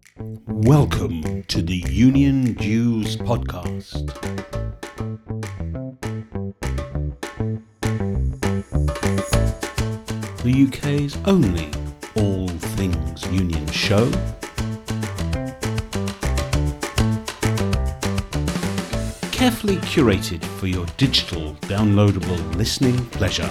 Welcome to the Union Dues podcast. The UK's only all things union show. Carefully curated for your digital downloadable listening pleasure.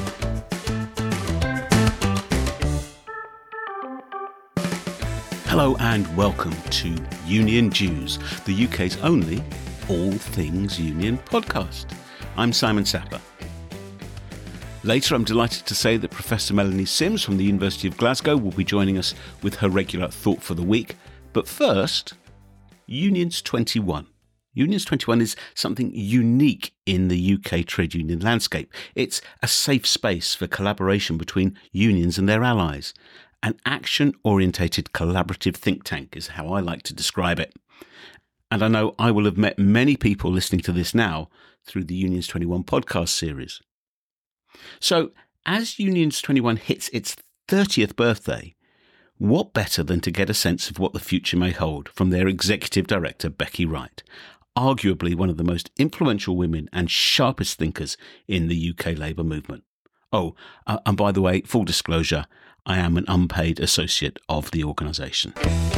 Hello and welcome to Union Dues, the UK's only all things union podcast. I'm Simon Sapper. Later, I'm delighted to say that Professor Melanie Sims from the University of Glasgow will be joining us with her regular Thought for the Week. But first, Unions 21. Unions 21 is something unique in the UK trade union landscape. It's a safe space for collaboration between unions and their allies. An action-orientated collaborative think tank is how I like to describe it. And I know I will have met many people listening to this now through the Unions 21 podcast series. So, as Unions 21 hits its 30th birthday, what better than to get a sense of what the future may hold from their executive director, Becky Wright, arguably one of the most influential women and sharpest thinkers in the UK labour movement. Oh, and by the way, full disclosure, I am an unpaid associate of the organisation.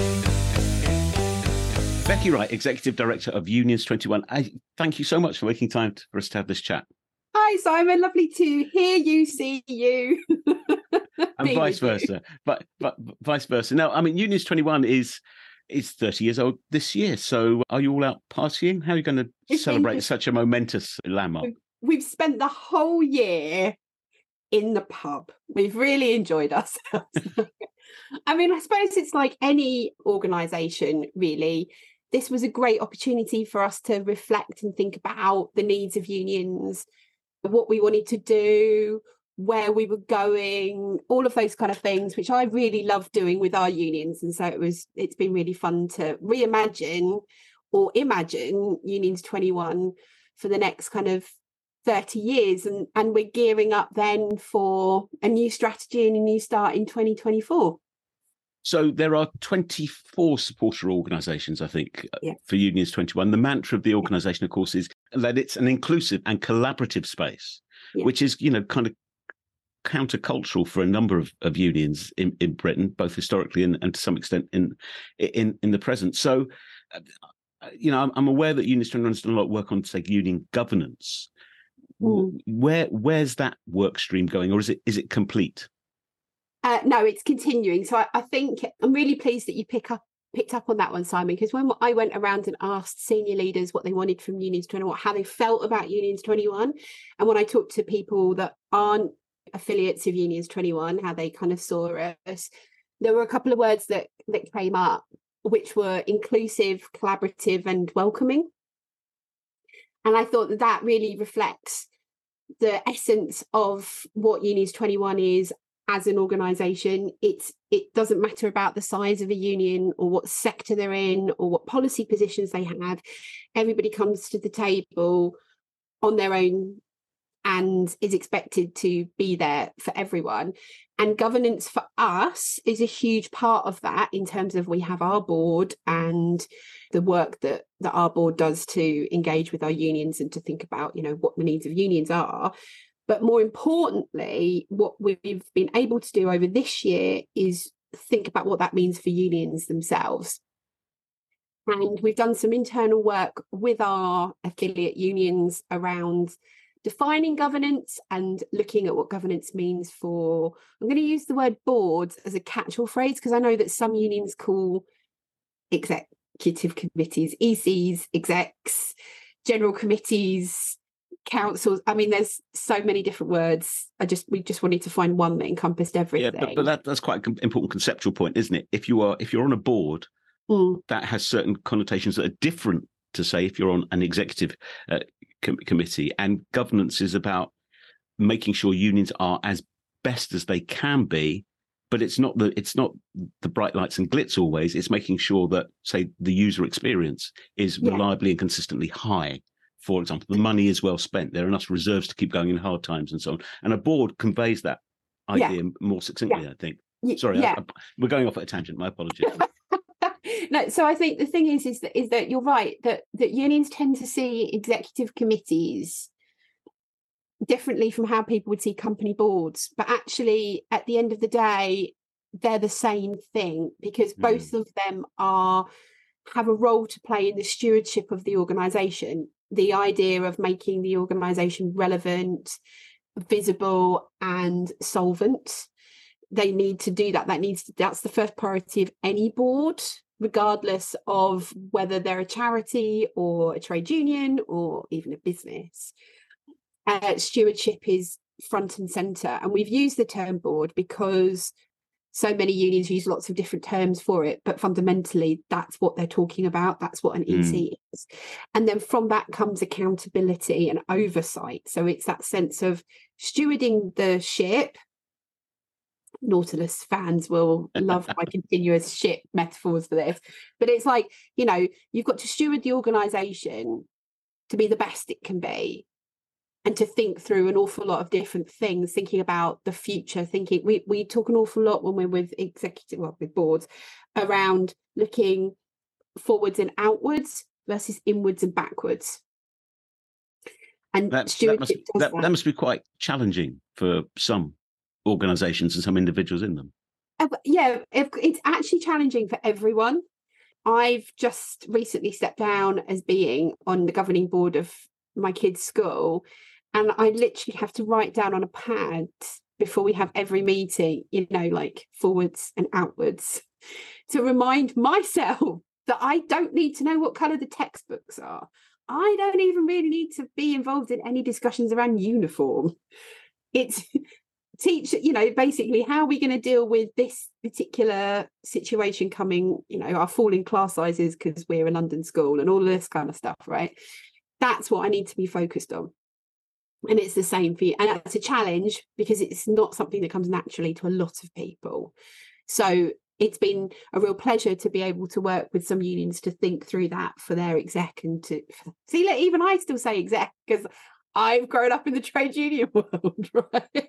Becky Wright, Executive Director of Unions 21. Thank you so much for making time for us to have this chat. Hi, Simon. Lovely to hear you, see you. And vice versa. But vice versa. Now, I mean, Unions 21 is 30 years old this year. So are you all out partying? How are you going to celebrate such a momentous landmark? We've spent the whole year in the pub. We've really enjoyed ourselves. I mean, I suppose it's like any organisation, really. This was a great opportunity for us to reflect and think about the needs of unions, what we wanted to do, where we were going, all of those kind of things, which I really love doing with our unions. And so it's been really fun to reimagine or imagine Unions 21 for the next kind of 30 years. And we're gearing up then for a new strategy and a new start in 2024. So there are 24 supporter organisations, I think, for Unions 21. The mantra of the organisation, of course, is that it's an inclusive and collaborative space, which is, kind of countercultural for a number of unions in Britain, both historically and to some extent in the present. So, I'm aware that Unions 21 has done a lot of work on, say, union governance. Where's that work stream going, or is it complete? No, it's continuing. So I think I'm really pleased that you picked up on that one, Simon, because when I went around and asked senior leaders what they wanted from Unions 21, how they felt about Unions 21, and when I talked to people that aren't affiliates of Unions 21, how they kind of saw us, there were a couple of words that came up, which were inclusive, collaborative, and welcoming. And I thought that really reflects the essence of what Unions 21 is as an organisation. It doesn't matter about the size of a union or what sector they're in or what policy positions they have. Everybody comes to the table on their own and is expected to be there for everyone. And governance for us is a huge part of that, in terms of we have our board and the work that our board does to engage with our unions and to think about, what the needs of unions are. But more importantly, what we've been able to do over this year is think about what that means for unions themselves. And we've done some internal work with our affiliate unions around defining governance and looking at what governance means for, I'm going to use the word boards as a catch-all phrase, because I know that some unions call executive committees, ECs, execs, general committees, councils. I mean, there's so many different words. We just wanted to find one that encompassed everything. Yeah, but that's quite an important conceptual point, isn't it? If you're on a board, that has certain connotations that are different to, say, if you're on an executive committee. And governance is about making sure unions are as best as they can be, but it's not the bright lights and glitz always. It's making sure that, say, the user experience is reliably and consistently high. For example, the money is well spent. There are enough reserves to keep going in hard times and so on. And a board conveys that idea more succinctly, I think. Sorry, we're going off at a tangent. My apologies. No, so I think the thing is that you're right, that unions tend to see executive committees differently from how people would see company boards. But actually, at the end of the day, they're the same thing, because both of them have a role to play in the stewardship of the organisation. The idea of making the organisation relevant, visible, and solvent. They need to do that. That's the first priority of any board, regardless of whether they're a charity or a trade union or even a business. Stewardship is front and centre. And we've used the term board because so many unions use lots of different terms for it, but fundamentally that's what they're talking about. That's what an EC is. And then from that comes accountability and oversight. So it's that sense of stewarding the ship. Nautilus fans will love my continuous ship metaphors for this, but it's like, you've got to steward the organisation to be the best it can be, and to think through an awful lot of different things, thinking about the future, we talk an awful lot when we're with with boards, around looking forwards and outwards versus inwards and backwards. And that must be quite challenging for some organisations and some individuals in them. Yeah, it's actually challenging for everyone. I've just recently stepped down as being on the governing board of my kids' school, and I literally have to write down on a pad before we have every meeting, like forwards and outwards, to remind myself that I don't need to know what colour the textbooks are. I don't even really need to be involved in any discussions around uniform. It's basically how are we going to deal with this particular situation coming, our falling class sizes because we're a London school and all of this kind of stuff, right? That's what I need to be focused on. And it's the same for you. And that's a challenge because it's not something that comes naturally to a lot of people. So it's been a real pleasure to be able to work with some unions to think through that for their exec, and to see, even I still say exec because I've grown up in the trade union world, right?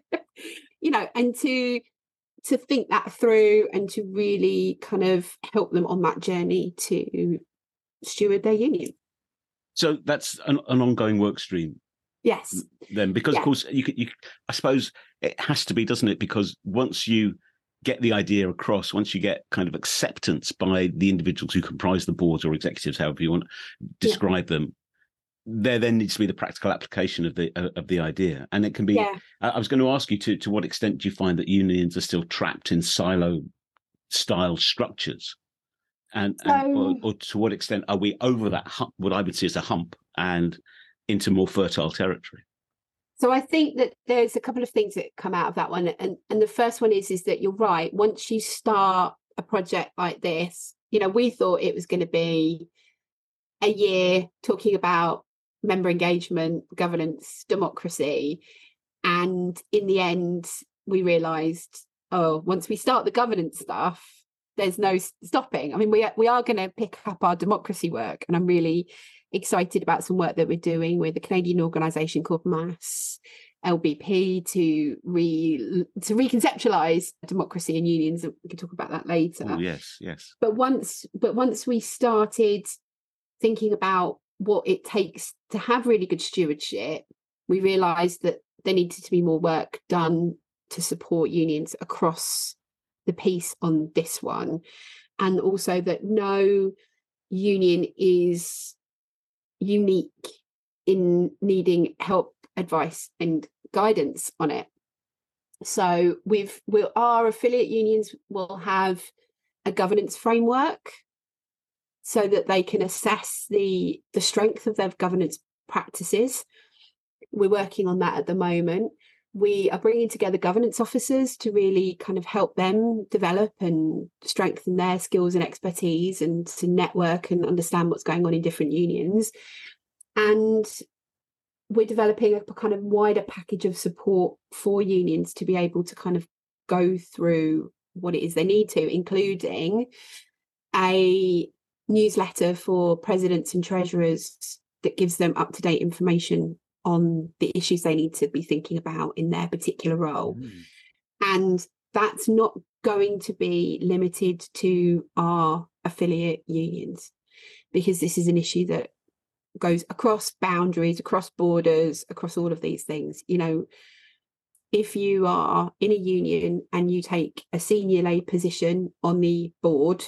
And to think that through and to really kind of help them on that journey to steward their union. So that's an ongoing work stream. Yes. Then, because of course, I suppose it has to be, doesn't it? Because once you get the idea across, once you get kind of acceptance by the individuals who comprise the boards or executives, however you want to describe them, there then needs to be the practical application of the idea. And it can be, I was going to ask you to what extent do you find that unions are still trapped in silo style structures? And or to what extent are we over that hump, what I would see as a hump, and into more fertile territory? So I think that there's a couple of things that come out of that one. And the first one is that you're right. Once you start a project like this, we thought it was going to be a year talking about member engagement, governance, democracy. And in the end, we realised, once we start the governance stuff, there's no stopping. I mean, we are going to pick up our democracy work, and I'm really excited about some work that we're doing with a Canadian organisation called MAS LBP to reconceptualise democracy and unions. We can talk about that later. Oh, yes. But once we started thinking about what it takes to have really good stewardship, we realised that there needed to be more work done to support unions across the piece on this one, and also that no union is unique in needing help, advice and guidance on it. So our affiliate unions will have a governance framework so that they can assess the strength of their governance practices. We're working on that at the moment. We are bringing together governance officers to really kind of help them develop and strengthen their skills and expertise, and to network and understand what's going on in different unions. And we're developing a kind of wider package of support for unions to be able to kind of go through what it is they need to, including a newsletter for presidents and treasurers that gives them up-to-date information on the issues they need to be thinking about in their particular role. And that's not going to be limited to our affiliate unions, because this is an issue that goes across boundaries, across borders, across all of these things. If you are in a union and you take a senior lay position on the board,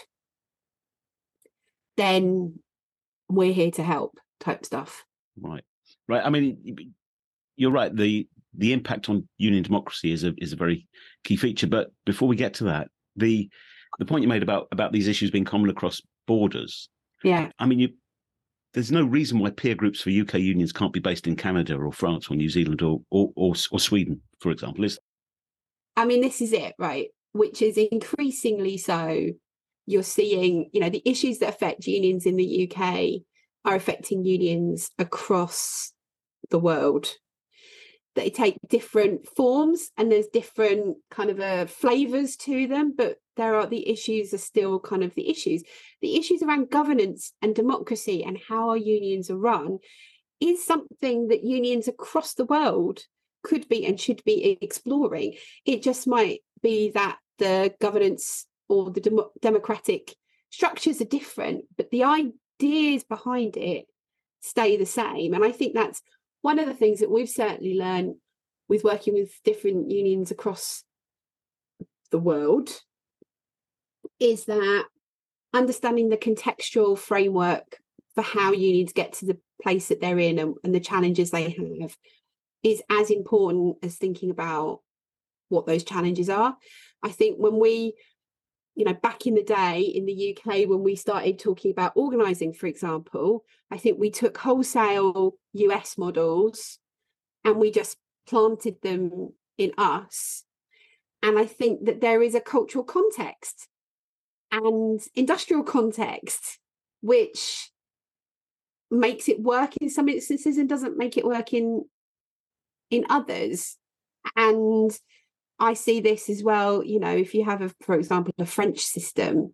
then we're here to help type stuff. Right. I mean, you're right. The impact on union democracy is a very key feature. But before we get to that, the point you made about these issues being common across borders. Yeah. I mean, there's no reason why peer groups for UK unions can't be based in Canada or France or New Zealand or Sweden, for example. I mean, this is it, right? Which is increasingly so. You're seeing, the issues that affect unions in the UK are affecting unions across the world. They take different forms and there's different kind of flavors to them, but the issues are still kind of the issues. The issues around governance and democracy and how our unions are run is something that unions across the world could be and should be exploring. It just might be that the governance or the democratic structures are different, but the ideas behind it stay the same. And I think that's one of the things that we've certainly learned with working with different unions across the world is that understanding the contextual framework for how unions get to the place that they're in and the challenges they have is as important as thinking about what those challenges are. I think when we, back in the day in the UK, when we started talking about organising, for example, I think we took wholesale US models and we just planted them in us. And I think that there is a cultural context and industrial context which makes it work in some instances and doesn't make it work in others. And I see this as well, if you have, for example, a French system,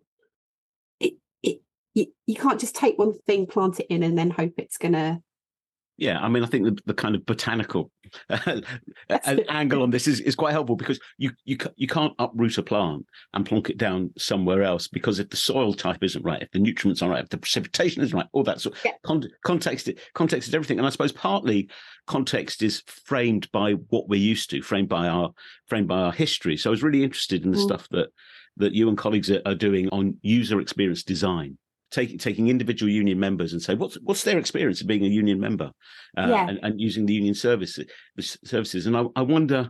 you can't just take one thing, plant it in, and then hope it's going to. Yeah, I mean, I think the kind of botanical angle on this is quite helpful, because you can't uproot a plant and plonk it down somewhere else, because if the soil type isn't right, if the nutrients aren't right, if the precipitation isn't right, all that sort of context is everything. And I suppose partly context is framed by what we're used to, framed by our history. So I was really interested in the stuff that you and colleagues are doing on user experience design. Taking individual union members and say what's their experience of being a union member and using the union services. And I wonder,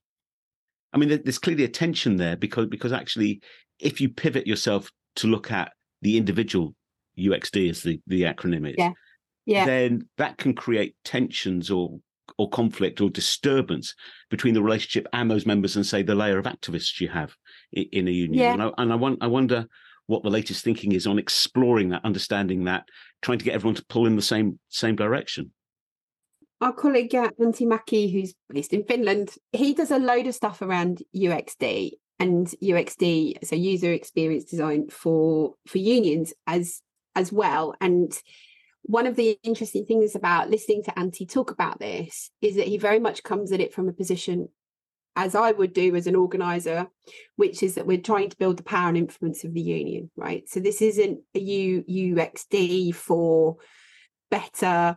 I mean, there's clearly a tension there because actually, if you pivot yourself to look at the individual UXD, as the acronym is, then that can create tensions or conflict or disturbance between the relationship and those members and, say, the layer of activists you have in a union. Yeah. And I wonder what the latest thinking is on exploring that, understanding that, trying to get everyone to pull in the same direction. Our colleague Antti Mäki, who's based in Finland, he does a load of stuff around UXD and UXD, so user experience design for unions as well. And one of the interesting things about listening to Antti talk about this is that he very much comes at it from a position, as I would do as an organizer, which is that we're trying to build the power and influence of the union, right? So this isn't a UXD for better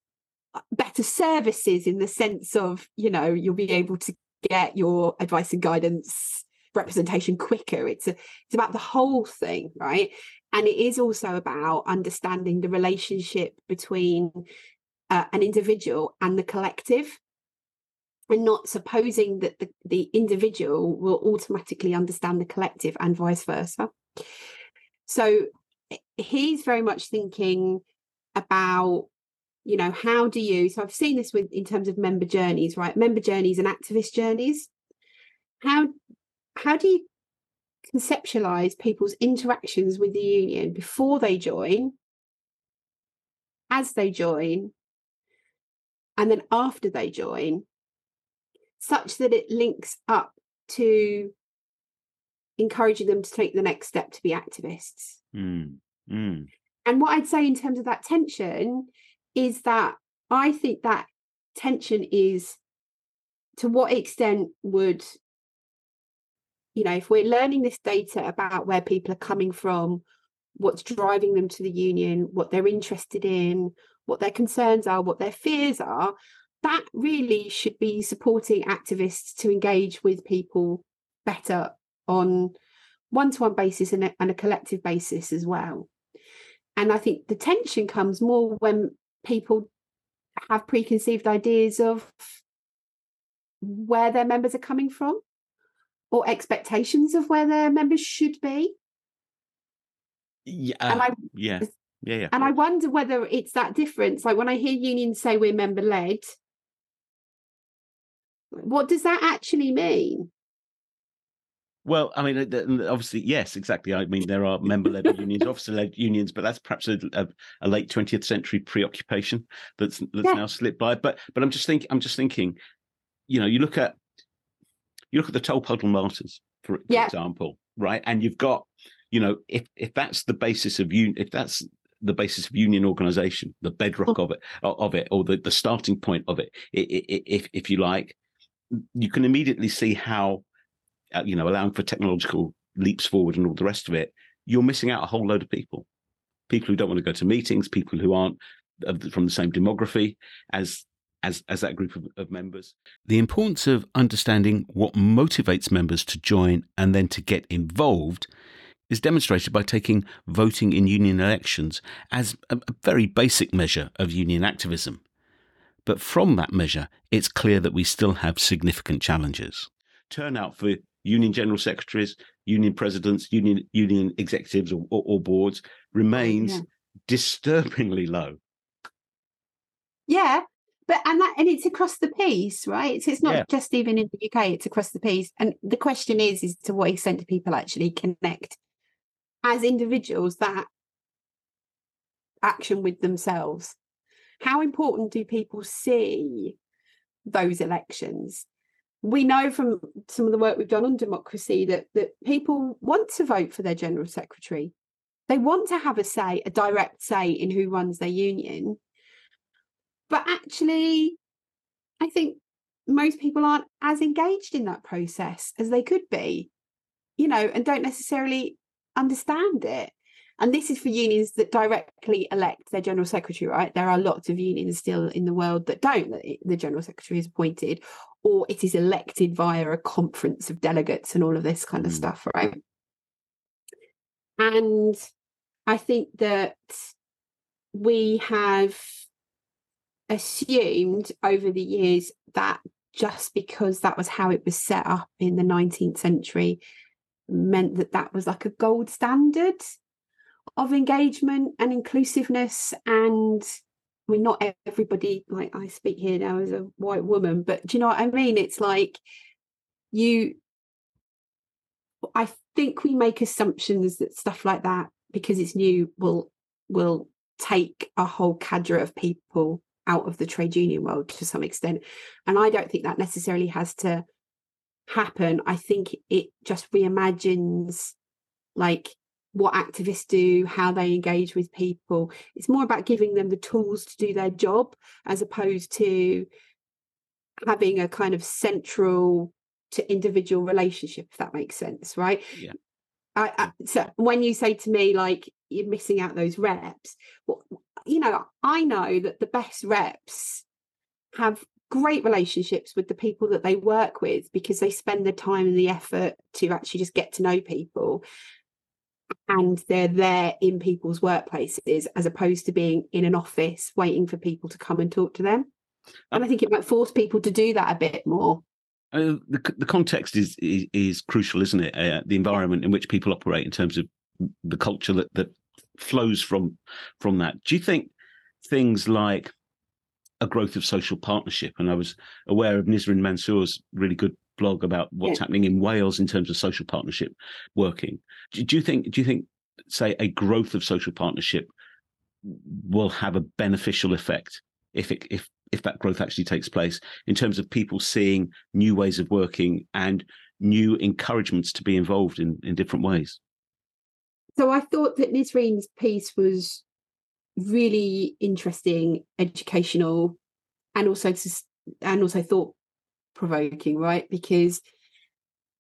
services in the sense of, you'll be able to get your advice and guidance representation quicker. It's about the whole thing, right? And it is also about understanding the relationship between an individual and the collective, and not supposing that the individual will automatically understand the collective and vice versa. So he's very much thinking about, how do you, so I've seen this in terms of member journeys, right? Member journeys and activist journeys. How do you conceptualize people's interactions with the union before they join, as they join, and then after they join, such that it links up to encouraging them to take the next step to be activists. And what I'd say in terms of that tension is that I think that tension is, to what extent would, if we're learning this data about where people are coming from, what's driving them to the union, what they're interested in, what their concerns are, what their fears are, that really should be supporting activists to engage with people better on one-to-one basis and a collective basis as well. And I think the tension comes more when people have preconceived ideas of where their members are coming from or expectations of where their members should be. And I wonder whether it's that difference. Like when I hear unions say we're member-led, what does that actually mean? Well, I mean, obviously, yes, exactly. I mean, there are member-led unions, officer-led unions, but that's perhaps a late 20th century preoccupation that's now slipped by. But I'm just thinking, you know, you look at the Tolpuddle Martyrs, for example, right? And you've got, you know, if that's the basis of union organisation, the bedrock of it, or the starting point of it, if you like, you can immediately see how, you know, allowing for technological leaps forward and all the rest of it, you're missing out a whole load of people who don't want to go to meetings, people who aren't from the same demography as that group of members. The importance of understanding what motivates members to join and then to get involved is demonstrated by taking voting in union elections as a very basic measure of union activism. But from that measure, it's clear that we still have significant challenges. Turnout for union general secretaries, union presidents, union executives or boards remains disturbingly low. Yeah, but and it's across the piece, right? It's not just even in the UK; it's across the piece. And the question is to what extent do people actually connect as individuals that action with themselves? How important do people see those elections? We know from some of the work we've done on democracy that people want to vote for their general secretary. They want to have a direct say in who runs their union. But actually, I think most people aren't as engaged in that process as they could be, you know, and don't necessarily understand it. And this is for unions that directly elect their general secretary, right? There are lots of unions still in the world that don't, that the general secretary is appointed, or it is elected via a conference of delegates and all of this kind of stuff, right? And I think that we have assumed over the years that just because that was how it was set up in the 19th century meant that was like a gold standard of engagement and inclusiveness. And I mean, not everybody, like I speak here now as a white woman, but do you know what I mean? It's like I think we make assumptions that stuff like that, because it's new, will take a whole cadre of people out of the trade union world to some extent. And I don't think that necessarily has to happen. I think it just reimagines like what activists do, how they engage with people. It's more about giving them the tools to do their job, as opposed to having a kind of central to individual relationship, if that makes sense, right? Yeah. So when you say to me, like, you're missing out those reps, well, you know, I know that the best reps have great relationships with the people that they work with, because they spend the time and the effort to actually just get to know people. And they're there in people's workplaces, as opposed to being in an office waiting for people to come and talk to them. And I think it might force people to do that a bit more. The context is crucial, isn't it? The environment in which people operate, in terms of the culture that flows from that. Do you think things like a growth of social partnership, and I was aware of Nisrin Mansour's really good blog about what's happening in Wales in terms of social partnership working. Do you think, say, a growth of social partnership will have a beneficial effect if that growth actually takes place, in terms of people seeing new ways of working and new encouragements to be involved in different ways? So I thought that Nisrin's piece was really interesting, educational, and also thought provoking, right? Because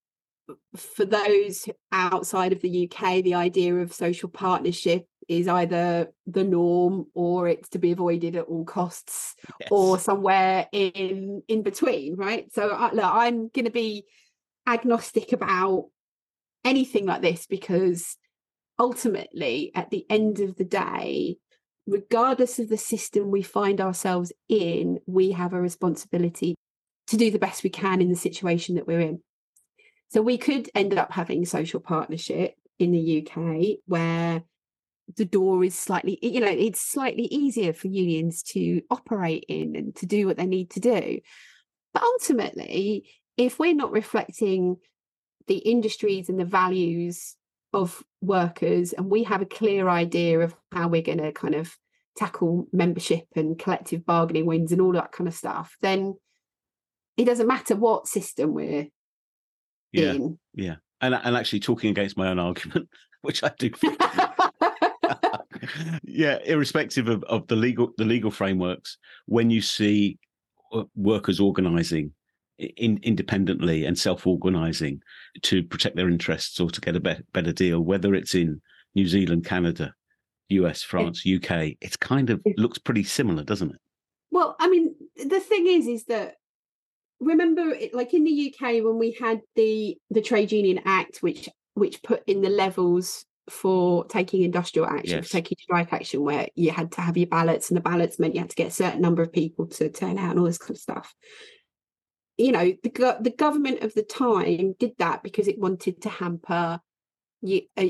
for those outside of the UK, the idea of social partnership is either the norm or it's to be avoided at all costs, Yes. or somewhere in between, right? So look, I'm going to be agnostic about anything like this, because ultimately, at the end of the day, regardless of the system we find ourselves in, we have a responsibility to do the best we can in the situation that we're in. So we could end up having social partnership in the UK where the door is slightly, it's slightly easier for unions to operate in and to do what they need to do. But ultimately, if we're not reflecting the industries and the values of workers, and we have a clear idea of how we're going to kind of tackle membership and collective bargaining wins and all that kind of stuff, then it doesn't matter what system we're in. Yeah. And actually, talking against my own argument, which I do. Yeah, irrespective of the legal frameworks, when you see workers organising independently and self-organising to protect their interests or to get a better deal, whether it's in New Zealand, Canada, US, France, UK, it's kind of looks pretty similar, doesn't it? Well, I mean, the thing is that, remember, like in the UK, when we had the Trade Union Act, which put in the levels for taking industrial action, for taking strike action, where you had to have your ballots, and the ballots meant you had to get a certain number of people to turn out and all this kind of stuff. The government of the time did that because it wanted to hamper the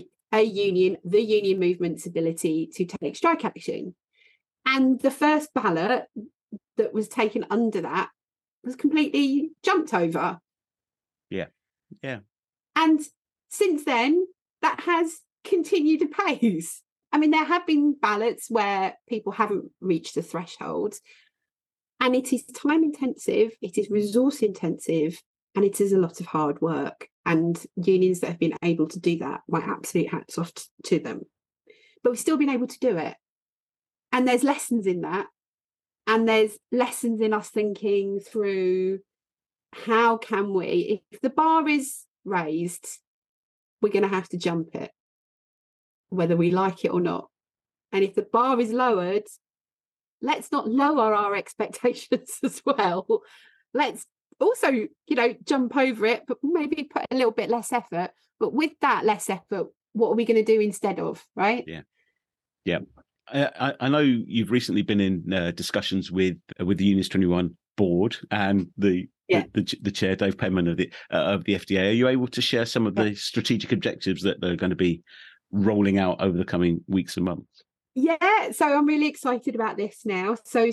union movement's ability to take strike action. And the first ballot that was taken under that was completely jumped over. Yeah. And since then, that has continued apace. I mean, there have been ballots where people haven't reached the threshold, and it is time intensive, it is resource intensive, and it is a lot of hard work. And unions that have been able to do that, my absolute hats off to them. But we've still been able to do it. And there's lessons in that. And there's lessons in us thinking through, how can we, if the bar is raised, we're going to have to jump it, whether we like it or not. And if the bar is lowered, let's not lower our expectations as well. Let's also, jump over it, but maybe put a little bit less effort. But with that less effort, what are we going to do instead of, right? Yeah. I know you've recently been in discussions with the Unions 21 board and the chair, Dave Penman of the FDA. Are you able to share some of the strategic objectives that they're going to be rolling out over the coming weeks and months? Yeah, so I'm really excited about this now. So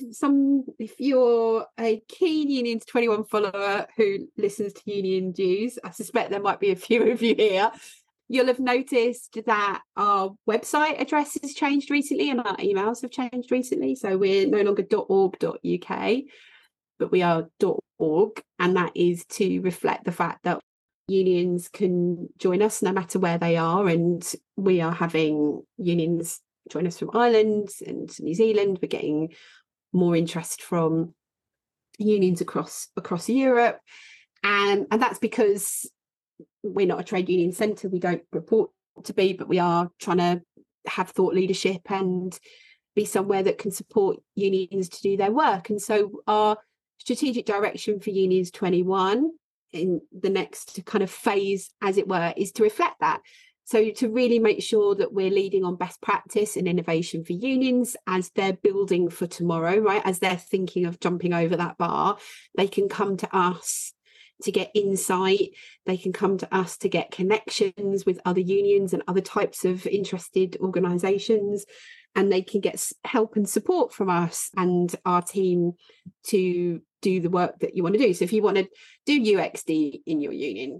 if you're a keen Unions 21 follower who listens to Union Dues, I suspect there might be a few of you here. You'll have noticed that our website address has changed recently and our emails have changed recently. So we're no longer .org.uk, but we are .org, and that is to reflect the fact that unions can join us no matter where they are, and we are having unions join us from Ireland and New Zealand. We're getting more interest from unions across Europe, and that's because we're not a trade union centre. We don't report to be, but we are trying to have thought leadership and be somewhere that can support unions to do their work. And so our strategic direction for Unions 21 in the next kind of phase, as it were, is to reflect that. So to really make sure that we're leading on best practice and innovation for unions as they're building for tomorrow, right? As they're thinking of jumping over that bar, they can come to us to get insight. They can come to us to get connections with other unions and other types of interested organisations, and they can get help and support from us and our team to do the work that you want to do. So if you want to do UXD in your union,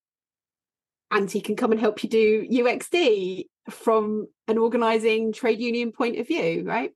Antti can come and help you do UXD from an organising trade union point of view, right?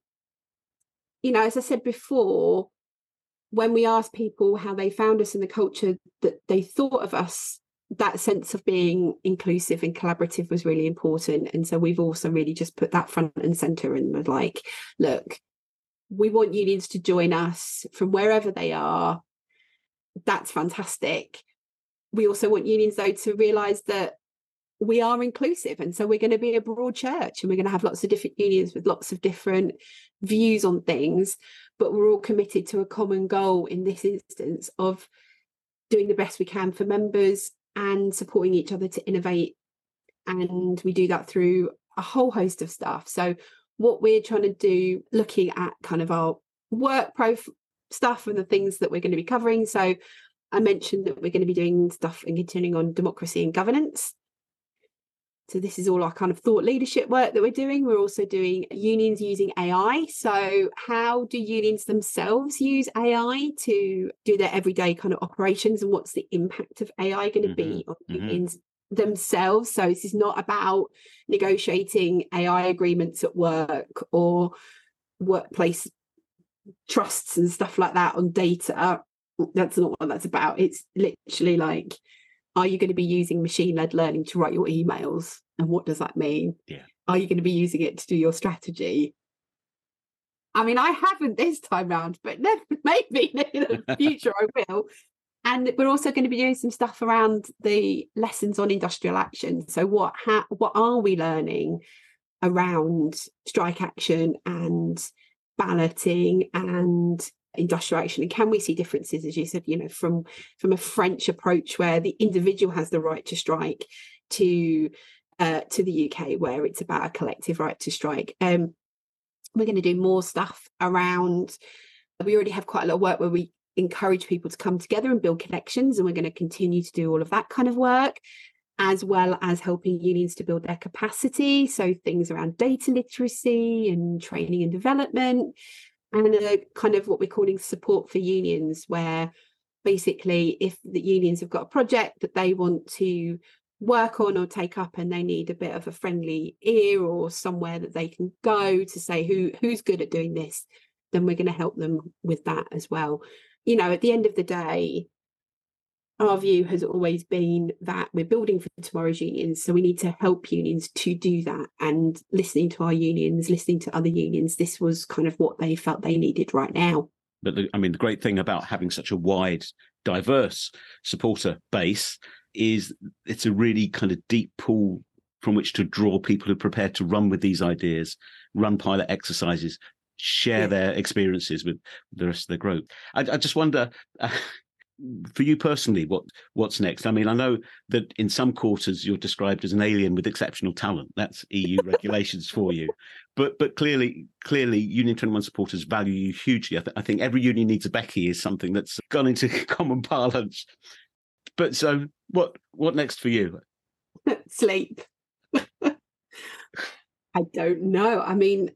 As I said before, when we asked people how they found us in the culture that they thought of us, that sense of being inclusive and collaborative was really important. And so we've also really just put that front and centre and was like, look, we want unions to join us from wherever they are. That's fantastic. we also want unions, though, to realise that we are inclusive. And so we're going to be a broad church, and we're going to have lots of different unions with lots of different views on things. But we're all committed to a common goal in this instance of doing the best we can for members and supporting each other to innovate. And we do that through a whole host of stuff. So what we're trying to do, looking at kind of our work stuff and the things that we're going to be covering. So I mentioned that we're going to be doing stuff and continuing on democracy and governance. So this is all our kind of thought leadership work that we're doing. We're also doing unions using AI. So how do unions themselves use AI to do their everyday kind of operations, and what's the impact of AI going to be on unions themselves? So this is not about negotiating AI agreements at work or workplace trusts and stuff like that on data. That's not what that's about. It's literally like, are you going to be using machine-led learning to write your emails? And what does that mean? Yeah. Are you going to be using it to do your strategy? I mean, I haven't this time round, but maybe in the future I will. And we're also going to be doing some stuff around the lessons on industrial action. So what are we learning around strike action and balloting and industrial action, and can we see differences, as you said, from a French approach where the individual has the right to strike to the UK where it's about a collective right to strike. We're going to do more stuff around, we already have quite a lot of work where we encourage people to come together and build connections, and we're going to continue to do all of that kind of work, as well as helping unions to build their capacity. So things around data literacy and training and development, and kind of what we're calling support for unions, where basically if the unions have got a project that they want to work on or take up and they need a bit of a friendly ear or somewhere that they can go to say who's good at doing this, then we're going to help them with that as well. At the end of the day, our view has always been that we're building for tomorrow's unions, so we need to help unions to do that. And listening to our unions, listening to other unions, this was kind of what they felt they needed right now. But the great thing about having such a wide, diverse supporter base is it's a really kind of deep pool from which to draw people who are prepared to run with these ideas, run pilot exercises, share their experiences with the rest of the group. I just wonder... for you personally, what's next? I mean, I know that in some quarters you're described as an alien with exceptional talent. That's EU regulations for you. But clearly, Union 21 supporters value you hugely. I think every union needs a Becky is something that's gone into common parlance. But so what next for you? Sleep. I don't know. I mean,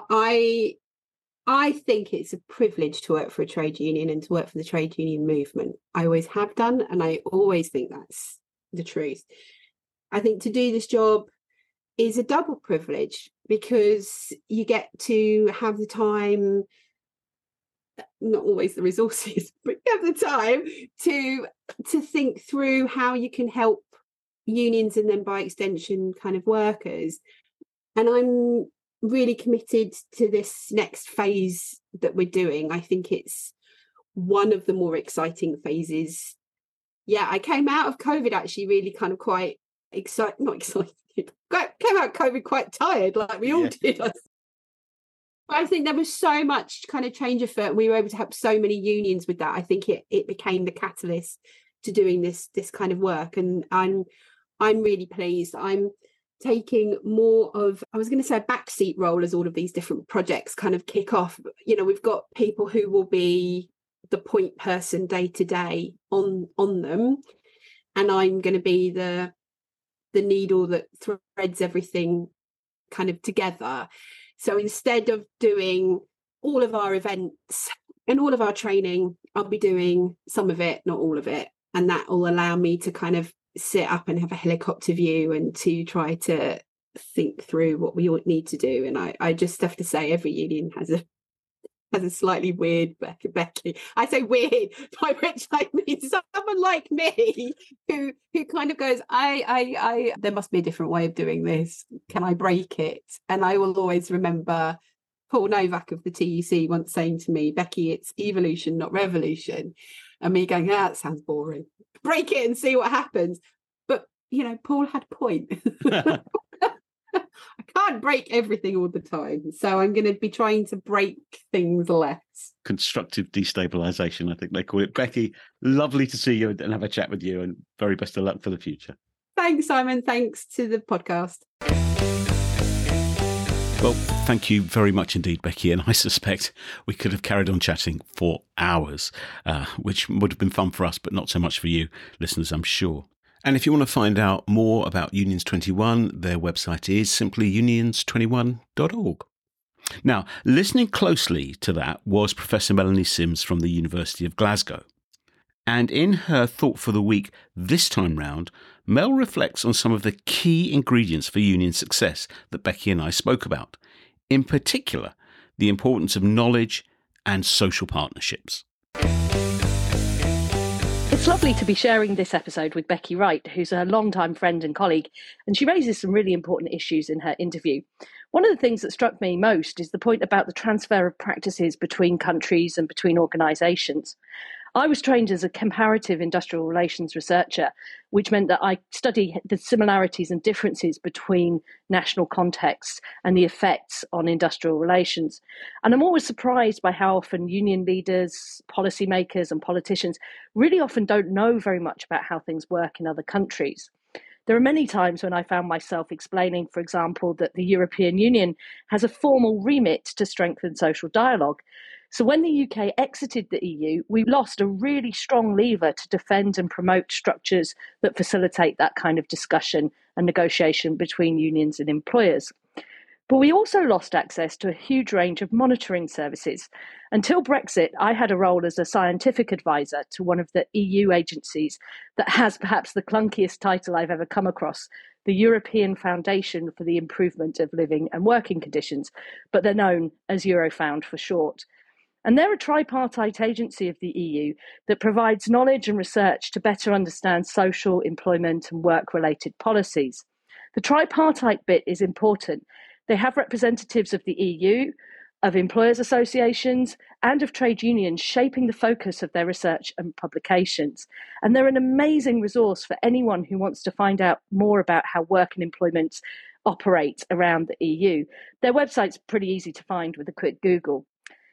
I think it's a privilege to work for a trade union and to work for the trade union movement. I always have done, and I always think that's the truth. I think to do this job is a double privilege because you get to have the time, not always the resources, but you have the time to think through how you can help unions and then by extension kind of workers. And I'm really committed to this next phase that we're doing. I think it's one of the more exciting phases. Yeah, I came out of COVID actually really kind of quite not excited. Came out of COVID quite tired, like we all did. But I think there was so much kind of change afoot, and we were able to help so many unions with that. I think it became the catalyst to doing this kind of work, and I'm really pleased. I'm taking more of, I was going to say, a backseat role as all of these different projects kind of kick off. We've got people who will be the point person day to day on them, and I'm going to be the needle that threads everything kind of together. So instead of doing all of our events and all of our training, I'll be doing some of it, not all of it, and that will allow me to kind of sit up and have a helicopter view and to try to think through what we all need to do. And I just have to say, every union has a slightly weird Becky. I say weird, by which I mean someone like me who kind of goes, I there must be a different way of doing this. Can I break it? And I will always remember Paul Novak of the TUC once saying to me, Becky, it's evolution, not revolution. and me going, that sounds boring. Break it and see what happens. But, Paul had a point. I can't break everything all the time. So I'm going to be trying to break things less. Constructive destabilisation, I think they call it. Becky, lovely to see you and have a chat with you, and very best of luck for the future. Thanks, Simon. Thanks to the podcast. Well, thank you very much indeed, Becky. And I suspect we could have carried on chatting for hours, which would have been fun for us, but not so much for you, listeners, I'm sure. And if you want to find out more about Unions 21, their website is simply unions21.org. Now, listening closely to that was Professor Melanie Sims from the University of Glasgow. And in her Thought for the Week this time round, Mel reflects on some of the key ingredients for union success that Becky and I spoke about. In particular, the importance of knowledge and social partnerships. It's lovely to be sharing this episode with Becky Wright, who's a longtime friend and colleague, and she raises some really important issues in her interview. One of the things that struck me most is the point about the transfer of practices between countries and between organisations. I was trained as a comparative industrial relations researcher, which meant that I study the similarities and differences between national contexts and the effects on industrial relations. And I'm always surprised by how often union leaders, policymakers and politicians really often don't know very much about how things work in other countries. There are many times when I found myself explaining, for example, that the European Union has a formal remit to strengthen social dialogue. So when the UK exited the EU, we lost a really strong lever to defend and promote structures that facilitate that kind of discussion and negotiation between unions and employers. But we also lost access to a huge range of monitoring services. Until Brexit, I had a role as a scientific advisor to one of the EU agencies that has perhaps the clunkiest title I've ever come across, the European Foundation for the Improvement of Living and Working Conditions, but they're known as Eurofound for short. And they're a tripartite agency of the EU that provides knowledge and research to better understand social, employment and work-related policies. The tripartite bit is important. They have representatives of the EU, of employers' associations and of trade unions shaping the focus of their research and publications. And they're an amazing resource for anyone who wants to find out more about how work and employment operate around the EU. Their website's pretty easy to find with a quick Google.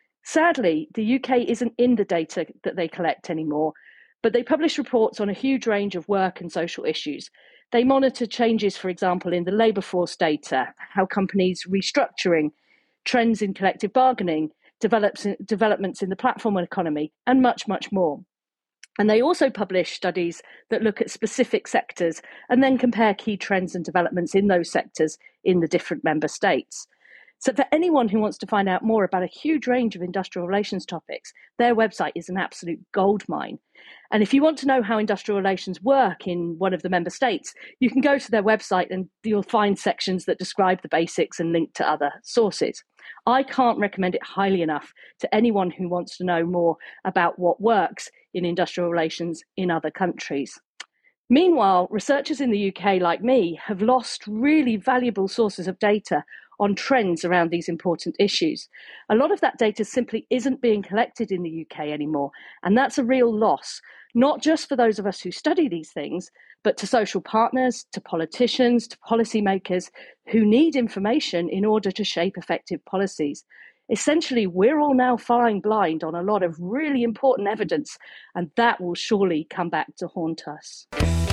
Sadly, the UK isn't in the data that they collect anymore, but they publish reports on a huge range of work and social issues. They monitor changes, for example, in the labour force data, how companies restructuring, trends in collective bargaining, developments in the platform economy, and much, much more. And they also publish studies that look at specific sectors and then compare key trends and developments in those sectors in the different member states. So for anyone who wants to find out more about a huge range of industrial relations topics, their website is an absolute goldmine. And if you want to know how industrial relations work in one of the member states, you can go to their website and you'll find sections that describe the basics and link to other sources. I can't recommend it highly enough to anyone who wants to know more about what works in industrial relations in other countries. Meanwhile, researchers in the UK, like me, have lost really valuable sources of data on trends around these important issues. A lot of that data simply isn't being collected in the UK anymore, and that's a real loss, not just for those of us who study these things, but to social partners, to politicians, to policymakers who need information in order to shape effective policies. Essentially, we're all now flying blind on a lot of really important evidence, and that will surely come back to haunt us.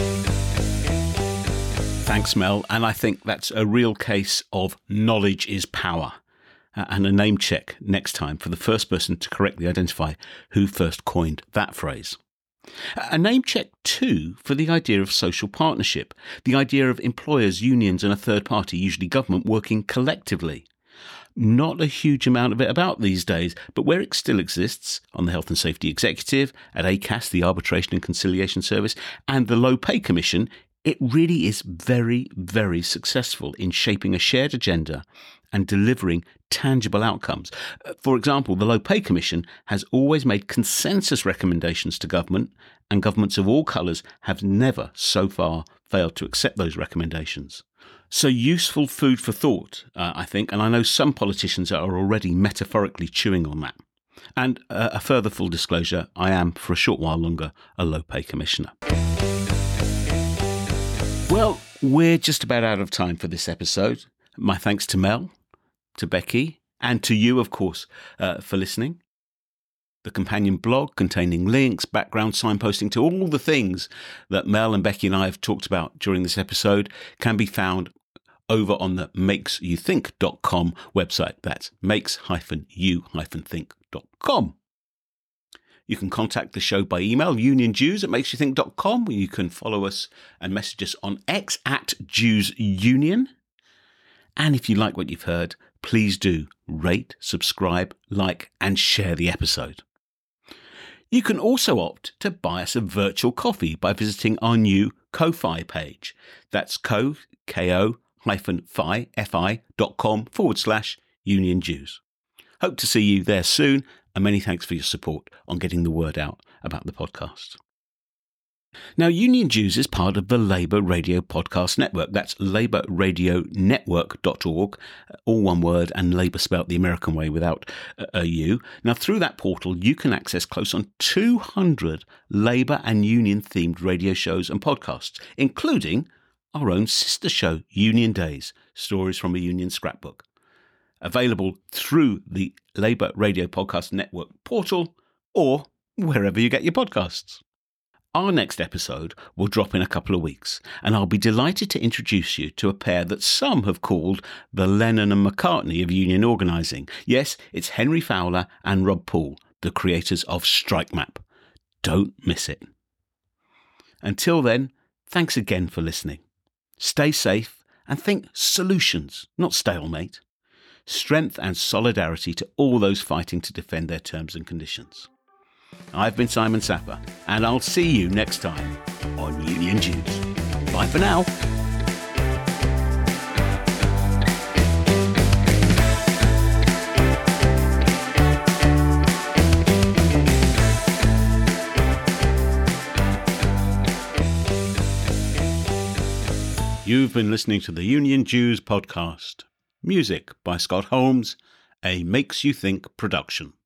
Thanks, Mel. And I think that's a real case of knowledge is power. And a name check next time for the first person to correctly identify who first coined that phrase. A name check too for the idea of social partnership, the idea of employers, unions and a third party, usually government, working collectively. Not a huge amount of it about these days, but where it still exists, on the Health and Safety Executive, at ACAS, the Arbitration and Conciliation Service, and the Low Pay Commission, it really is very, very successful in shaping a shared agenda and delivering tangible outcomes. For example, the Low Pay Commission has always made consensus recommendations to government, and governments of all colours have never so far failed to accept those recommendations. So useful food for thought, I think, and I know some politicians are already metaphorically chewing on that. And a further full disclosure, I am, for a short while longer, a low-pay commissioner. Well, we're just about out of time for this episode. My thanks to Mel, to Becky, and to you, of course, for listening. The companion blog containing links, background, signposting to all the things that Mel and Becky and I have talked about during this episode can be found over on the makesyouthink.com website. That's makes-you-think.com. You can contact the show by email, unionjews@makesyouthink.com, where you can follow us and message us on X @JewsUnion. And if you like what you've heard, please do rate, subscribe, like, and share the episode. You can also opt to buy us a virtual coffee by visiting our new Ko-Fi page. That's ko-fi.com/Union Jews. Hope to see you there soon, and many thanks for your support on getting the word out about the podcast. Now, Union Jews is part of the Labour Radio Podcast Network. That's labourradionetwork.org, all one word, and Labour spelt the American way without a U. Now, through that portal, you can access close on 200 Labour and Union-themed radio shows and podcasts, including our own sister show, Union Days, Stories from a Union Scrapbook. Available through the Labour Radio Podcast Network portal or wherever you get your podcasts. Our next episode will drop in a couple of weeks, and I'll be delighted to introduce you to a pair that some have called the Lennon and McCartney of union organising. Yes, it's Henry Fowler and Rob Poole, the creators of Strike Map. Don't miss it. Until then, thanks again for listening. Stay safe and think solutions, not stalemate. Strength and solidarity to all those fighting to defend their terms and conditions. I've been Simon Sapper, and I'll see you next time on Union Jews. Bye for now. You've been listening to the Union Jews podcast. Music by Scott Holmes, a Makes You Think production.